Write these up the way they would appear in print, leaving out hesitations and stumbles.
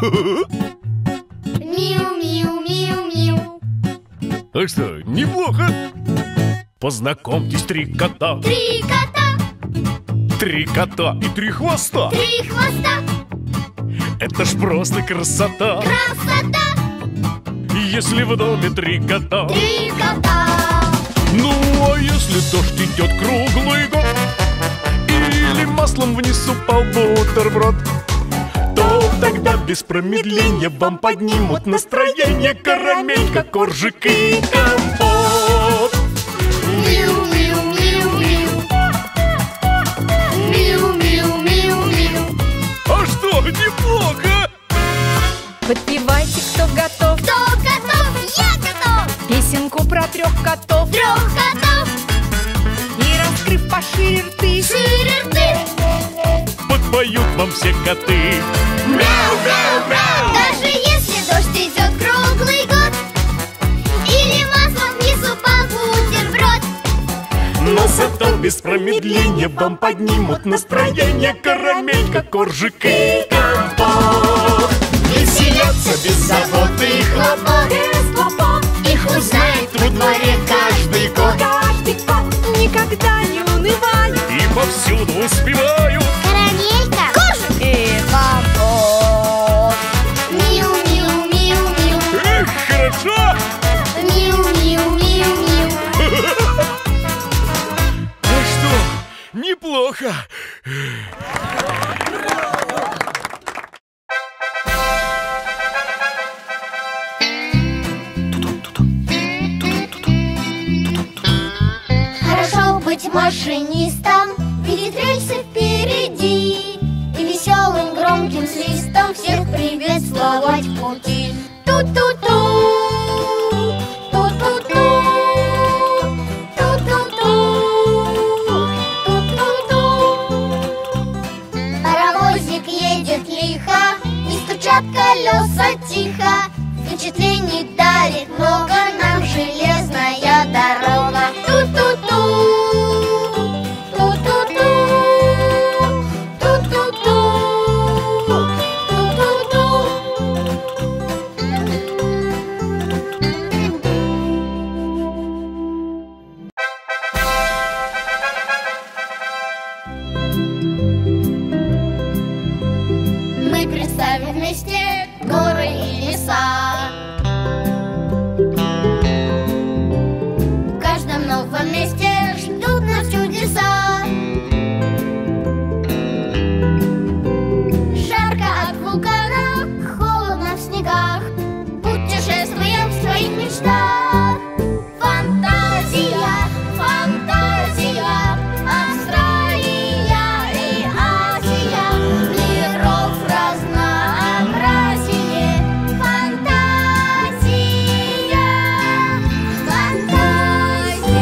Миу-миу-миу-миу. А что, неплохо. Познакомьтесь, три кота. Три кота. Три кота и три хвоста. Три хвоста. Это ж просто красота. Красота. Если в доме три кота. Три кота. Ну, а если дождь идет круглый год, или маслом вниз упал бутерброд, то тогда без промедления вам поднимут настроение карамелька, коржик и компот. Миу-миу-миу-миу. Миу-миу-миу-миу. А что, неплохо? Подпевайте, кто готов. Кто готов? Я готов. Песенку про трех котов. Трех котов. И раскрыв пошире рты, Шире рты. Подпоют вам все коты. Мяу-мяу-мяу. Даже если дождь идет круглый год, или маслом вниз упал бутерброд, Но зато без промедления вам поднимут настроение карамелька, коржик и компот. веселятся без забот и хлопот. Их узнает во дворе каждый кот. каждый кот никогда не унывает. И повсюду успевают. Карамелька, коржик и компот. Миу-миу-миу-миу. Эх, хорошо! Миу-миу-миу-миу. А что, неплохо. Хорошо быть машинистом, видеть рельсы впереди и веселым громким свистом всех приветствовать в пути. Ту-ту-ту, ту-ту-ту, ту-ту-ту, ту-ту-ту. Паровозик едет лихо, и стучат колеса тихо. Впечатлений дарит много нам железная дорога. Ту-ту-ту, ту-ту-ту, ту-ту-ту, ту-ту-ту. Мы представим вместе горы и леса. В каждом новом месте ждут нас чудеса. Жарко от вулкана, холодно в снегах. Путешествуем в своих мечтах. Фантазия, фантазия, Австралия и Азия. Миров разнообразие. Фантазия, фантазия.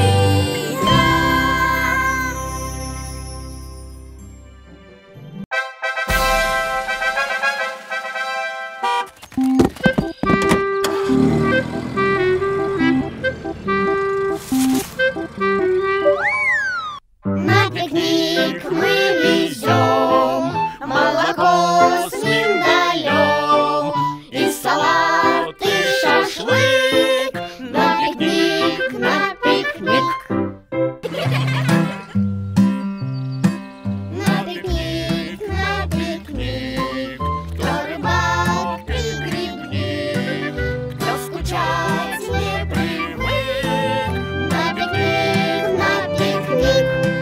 На пикник мы везем молоко с миндалем и салат, и шашлык. На пикник, на пикник. На пикник, на пикник. Кто рыбак и грибник, кто скучать не привык. На пикник, на пикник.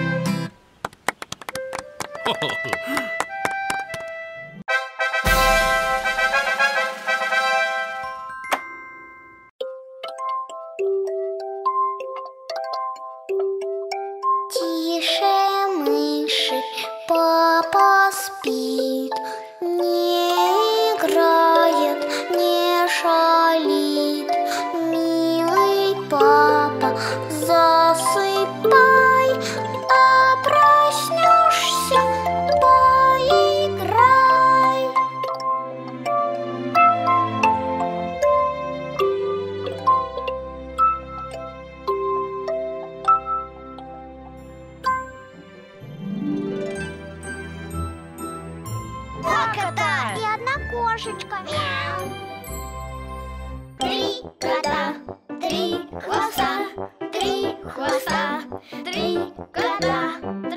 Тише мыши, папа спит, не играет, не шалит. Милый папа, засыпай, а проснешься, поиграй. Два кота и одна кошка. кошечка. Мяу. 3 кота, 3 хвоста, 3 хвоста, 3 кота,